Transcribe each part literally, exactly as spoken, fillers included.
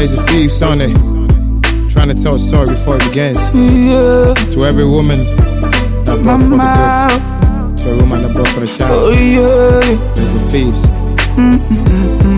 Lazy Thieves on it. Trying to tell a story before it begins. Yeah. To every woman that brought for the good. To every woman that brought for the child. Oh, yeah. Lazy Thieves. Mm-mm-mm-mm-mm-mm.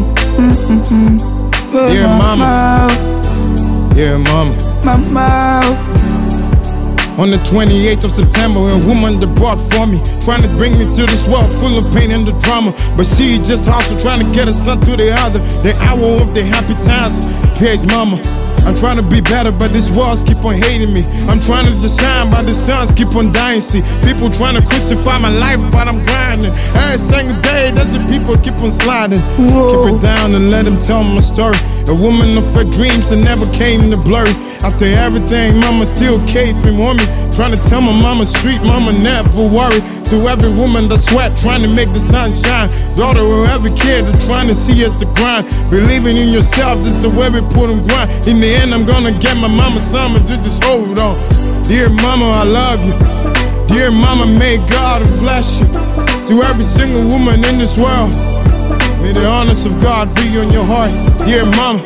Dear mama. Dear mama. Mama. On the twenty-eighth of September, a woman that brought for me, trying to bring me to this world full of pain and the drama. But she just hustled, trying to get her son to the other, the hour of the happy times. Praise mama. I'm trying to be better, but these walls keep on hating me. I'm trying to just shine, but the suns keep on dying. See, people trying to crucify my life, but I'm grinding. Every single day, there's the people keep on sliding. Whoa. Keep it down and let them tell my story. A woman of her dreams that never came to blurry. After everything, mama still keeping on me. Trying to tell my mama street, mama never worry. To every woman that sweat, trying to make the sun shine. Daughter of every kid that trying to see us to grind. Believing in yourself, this the way we put them grind. In the end, I'm gonna get my mama some, just, just hold on. Dear mama, I love you. Dear mama, may God bless you. To every single woman in this world, may the honors of God be on your heart. Dear mama.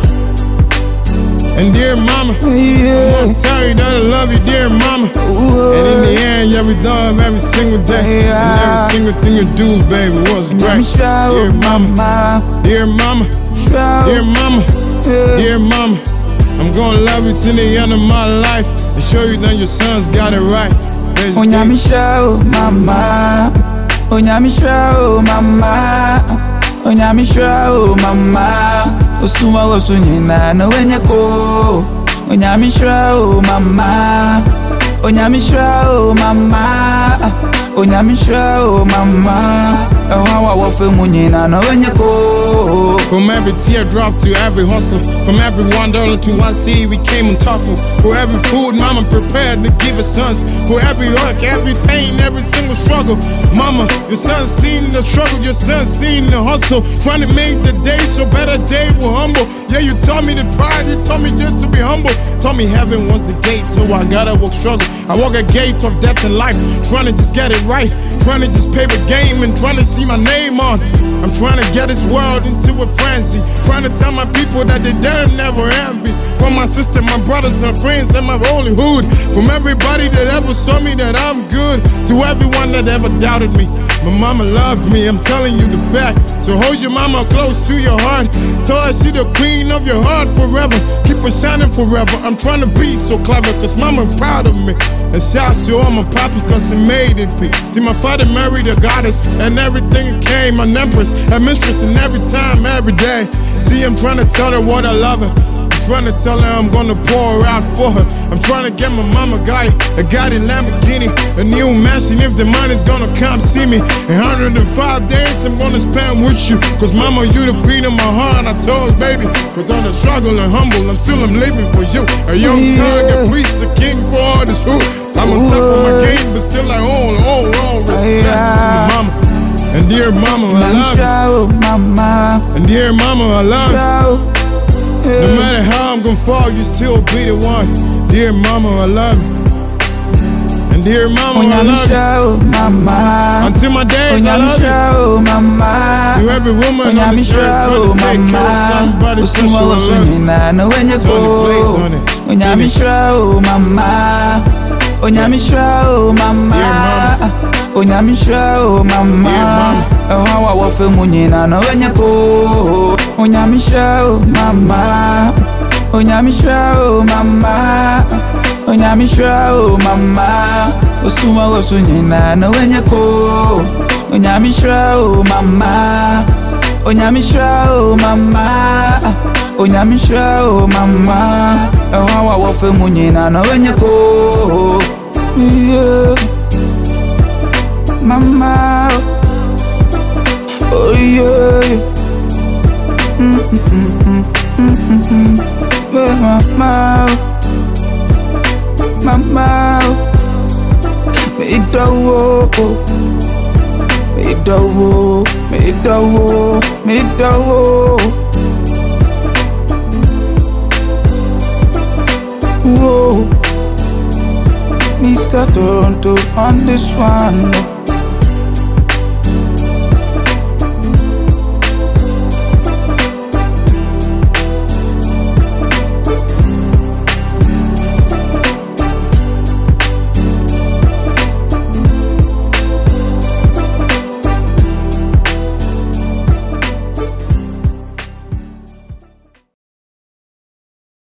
And dear mama, yeah. I'm gonna tell you that I love you, dear mama. Ooh. And in the end, yeah, we done every single day. Yeah. And every single thing you do, baby, was great. Dear mama, dear mama, dear mama, yeah. Dear mama, I'm gonna love you till the end of my life and show you that your sons got it right. Onyamisha, mama, Onyamisha, mama, Onyamisha, mama. Osuma osunyina no wenyeko. Onyamisha, mama, Onyamisha, mama, Onyamisha, mama. From every teardrop to every hustle, from every one dollar to one seed we came on tough. For every food mama prepared to give her sons. For every hurt, every pain, every single struggle. Mama, your son seen the struggle, your son seen the hustle. Trying to make the day so better day will humble. Yeah, you taught me the pride, you taught me just to be humble. Taught me heaven was the gate, so I gotta walk struggle. I walk a gate of death and life, trying to just get it right. Trying to just pay the game and trying to see my name on. I'm trying to get this world into a frenzy. Trying to tell my people that they damn never envy. From my sister, my brothers and friends and my holy hood. From everybody that ever saw me that I'm good. To everyone that ever doubted me. My mama loved me, I'm telling you the fact. So hold your mama close to your heart. Tell her she the queen of your heart forever. Keep her shining forever. I'm trying to be so clever, cause mama proud of me. And shouts to all my papi, cause he made it big. See, my father married a goddess, and everything came an empress, a mistress, and every time, every day. See, I'm trying to tell her what I love her. I'm trying to tell her I'm gonna pour her out for her. I'm trying to get my mama got it, a Gotti Lamborghini, a new mansion if the money's gonna come see me. one hundred five days I'm gonna spend with you, cause mama, you the queen of my heart. I told baby, cause I'm the struggle and humble, I'm still I'm living for you. A young yeah. Thug, a priest, a king for all this hood. I'm on top of my game, but still I own, own, own respect yeah. for mama. And dear mama, I love you. Mama. And dear mama, I love you. No matter how I'm gonna fall, you still be the one. Dear mama, I love you. And dear mama, I love you. Mama. Until my days, I love you. Mama. To every woman on the shirt trying to take care of somebody special, I love you. Tony plays on it. Onyamisha, mama. Onyamisha, mama. Onyamisha, mama. Hawa wafe munyina no wenyeko. Onyamisha, mama. Onyamisha, mama. Onyamisha, mama. Osuma osunyina no wenyeko. Onyamisha, mama. Onyamisha, mama. Onyamisha, mama. Hawa wafe munyina no wenyeko. Yeah. Mama, oh yeah, mm mm mm mm mm mm, mama, mama, me dawo, me dawo, me dawo, me dawo, whoa, Mister Toronto on this one.